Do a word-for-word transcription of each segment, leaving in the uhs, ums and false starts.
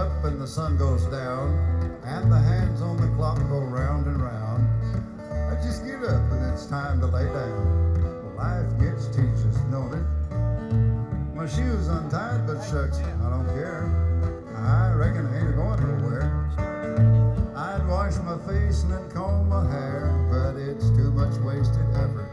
up and the sun goes down, and the hands on the clock go round and round, I just get up and it's time to lay down. Life gets teaches, don't it? My shoes untied, but shucks, I don't care. I reckon I ain't going nowhere. I'd wash my face and then comb my hair, but it's too much wasted effort.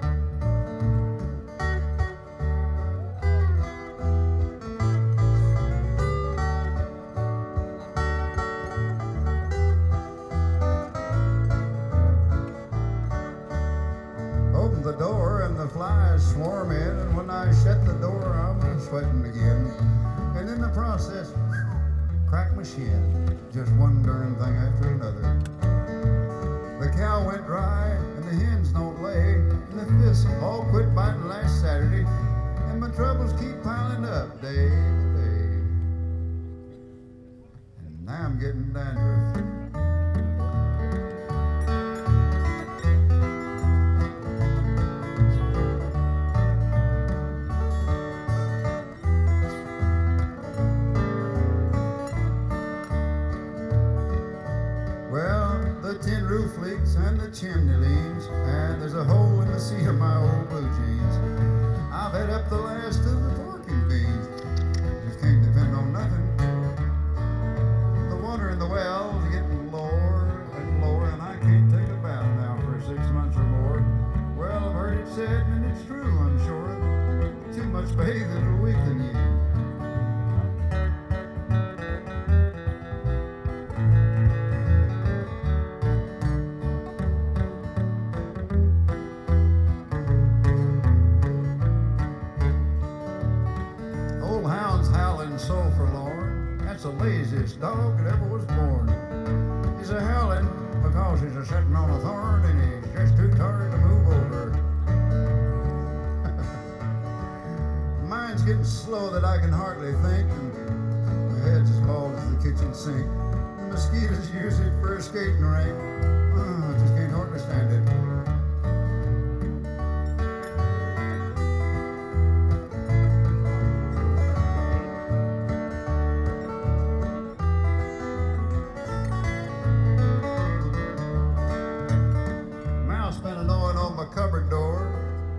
Open the door and the flies swarm in, and when I shut the door, I'm sweating again. And in the process, crack my shin, just one darn thing after another. The cow went dry, and the hens don't lay, and the fish all quit biting last Saturday, and my troubles keep piling up day to day. And now I'm getting dandruff. Tin roof leaks and the chimney leans, and there's a hole in the seat of my old blue jeans. I've had up the last of the pork and beans, just can't depend on nothing. The water in the well's getting lower and lower, and I can't take a bath now for six months or more. Well, I've heard it said, and it's true, I'm sure, too much bathing will weaken you. So forlorn, that's the laziest dog that ever was born. He's a howling because he's a sitting on a thorn, and he's just too tired to move over. Mine's getting slow that I can hardly think, and my head's as bald as the kitchen sink. The mosquitoes use it for a skating rink. Oh, I just can't hardly stand it. Cupboard door.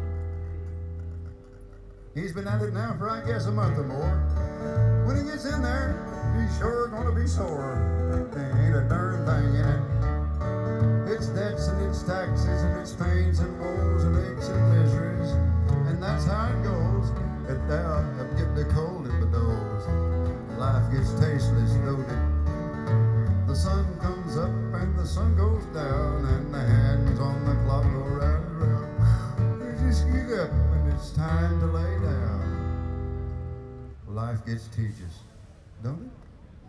He's been at it now for, I guess, a month or more. When he gets in there, he's sure gonna be sore. There ain't a darn thing in it. It's debts and it's taxes and it's pains and woes and aches and miseries, and that's how it goes. At now, I'm getting the cold in the nose. Life gets tasteless, don't it? The sun comes up and the sun goes down, and the hands on the clock go round. Just get up when it's time to lay down. Life gets teaches, don't it?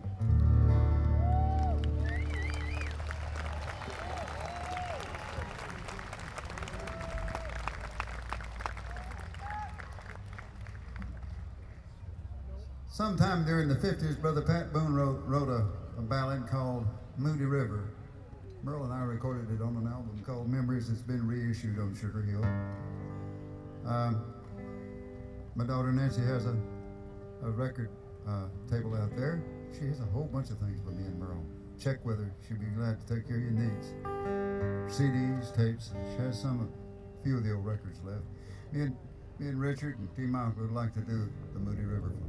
Sometime during the fifties, Brother Pat Boone wrote, wrote a, a ballad called Moody River. Merle and I recorded it on an album called Memories that's been reissued on Sugar Hill. Um, my daughter Nancy has a, a record uh, table out there. She has a whole bunch of things for me and Merle. Check with her. She'll be glad to take care of your needs. C Ds, tapes. She has some, a few of the old records left. Me and, me and Richard and P. Mount would like to do the Moody River.